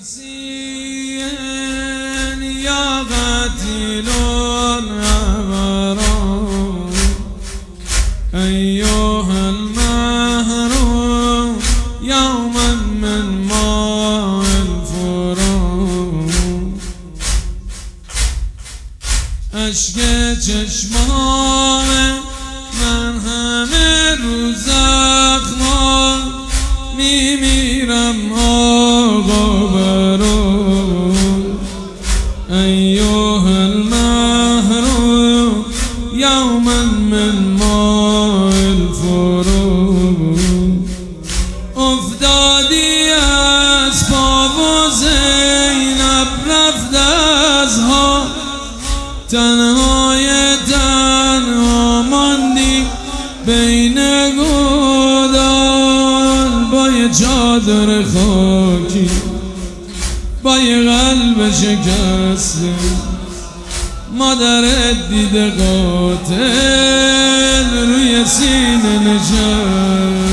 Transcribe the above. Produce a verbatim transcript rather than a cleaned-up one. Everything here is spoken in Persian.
ياسين يا قتيل الأبرار أيها المهروم يوما من ماء الفرات اشک چشمان من همه رو زخما میمیرم آقا برات أيها المهروم يوما من ماء الفرات افتادی از پا و زینب رفت از ها تنهای تنها ماندی بین گودال با یه چادر خاکی با یه قلب شکسته مادرت دیده قاتل روی سینه نشست